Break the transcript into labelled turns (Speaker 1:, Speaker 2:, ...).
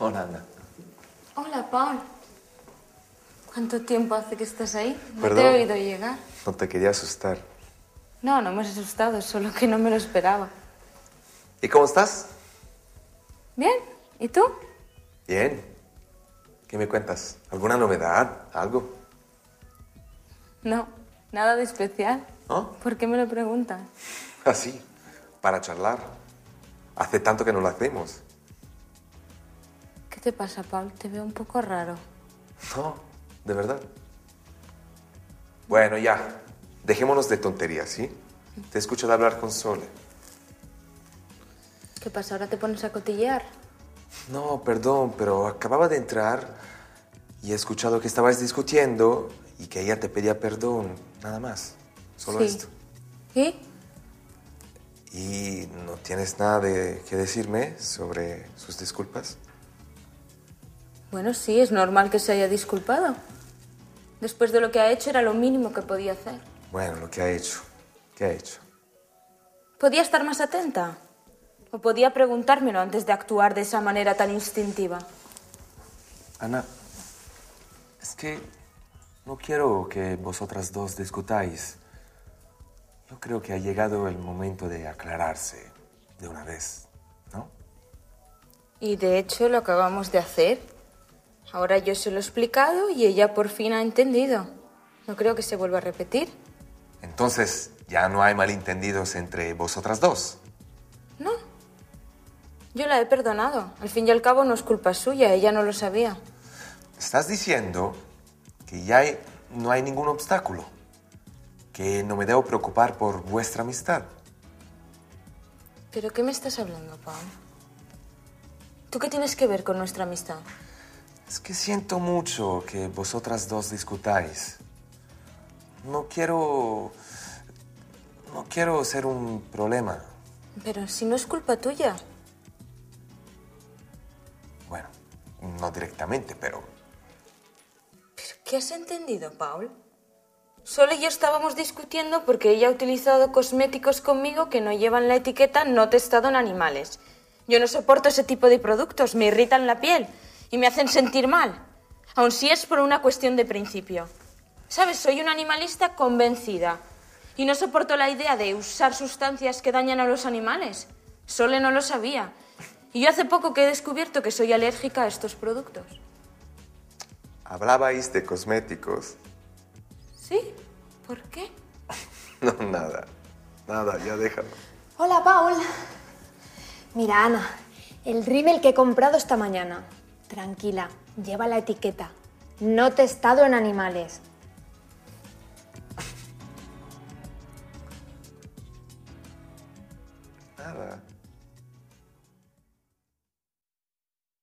Speaker 1: Hola, Ana.
Speaker 2: Hola, Paul. ¿Cuánto tiempo hace que estás ahí? No
Speaker 1: Perdón.
Speaker 2: te he oído llegar.
Speaker 1: No te quería asustar.
Speaker 2: No, no me has asustado, solo que no me lo esperaba.
Speaker 1: ¿Y cómo estás?
Speaker 2: Bien, ¿y tú?
Speaker 1: Bien. ¿Qué me cuentas? ¿Alguna novedad? ¿Algo?
Speaker 2: No, nada de especial.
Speaker 1: ¿No?
Speaker 2: ¿Por qué me lo preguntas?
Speaker 1: Así, para charlar. Hace tanto que no lo hacemos.
Speaker 2: ¿Qué te pasa, Paul? Te veo un poco raro.
Speaker 1: No, de verdad. Bueno, ya. Dejémonos de tonterías, ¿sí? Te escucho de hablar con Sole.
Speaker 2: ¿Qué pasa? ¿Ahora te pones a cotillear?
Speaker 1: No, perdón, pero acababa de entrar y he escuchado que estabais discutiendo y que ella te pedía perdón, nada más. Solo
Speaker 2: Sí.
Speaker 1: esto.
Speaker 2: ¿Y?
Speaker 1: ¿Y no tienes nada que decirme sobre sus disculpas?
Speaker 2: Bueno, sí, es normal que se haya disculpado. Después de lo que ha hecho era lo mínimo que podía hacer.
Speaker 1: Bueno, lo que ha hecho. ¿Qué ha hecho?
Speaker 2: ¿Podía estar más atenta? ¿O podía preguntármelo antes de actuar de esa manera tan instintiva?
Speaker 1: Ana, es que no quiero que vosotras dos discutáis. Yo creo que ha llegado el momento de aclararse de una vez, ¿no?
Speaker 2: Y de hecho lo acabamos de hacer. Ahora yo se lo he explicado y ella por fin ha entendido. No creo que se vuelva a repetir.
Speaker 1: Entonces, ya no hay malentendidos entre vosotras dos.
Speaker 2: No. Yo la he perdonado. Al fin y al cabo no es culpa suya, ella no lo sabía.
Speaker 1: Estás diciendo que ya no hay ningún obstáculo, que no me debo preocupar por vuestra amistad.
Speaker 2: ¿Pero qué me estás hablando, Paul? ¿Tú qué tienes que ver con nuestra amistad?
Speaker 1: Es que siento mucho que vosotras dos discutáis. No quiero ser un problema.
Speaker 2: Pero si no es culpa tuya.
Speaker 1: Bueno, no directamente, pero...
Speaker 2: ¿Pero qué has entendido, Paul? Solo yo estábamos discutiendo porque ella ha utilizado cosméticos conmigo que no llevan la etiqueta no testado en animales. Yo no soporto ese tipo de productos, me irritan la piel y me hacen sentir mal, aun si es por una cuestión de principio. ¿Sabes? Soy una animalista convencida y no soporto la idea de usar sustancias que dañan a los animales. Sole no lo sabía. Y yo hace poco que he descubierto que soy alérgica a estos productos.
Speaker 1: Hablabais de cosméticos.
Speaker 2: ¿Sí? ¿Por qué?
Speaker 1: No, nada. Nada, ya déjalo.
Speaker 3: Hola, Paul. Mira, Ana, el rímel que he comprado esta mañana. Tranquila, lleva la etiqueta. No testado en animales.
Speaker 1: Nada.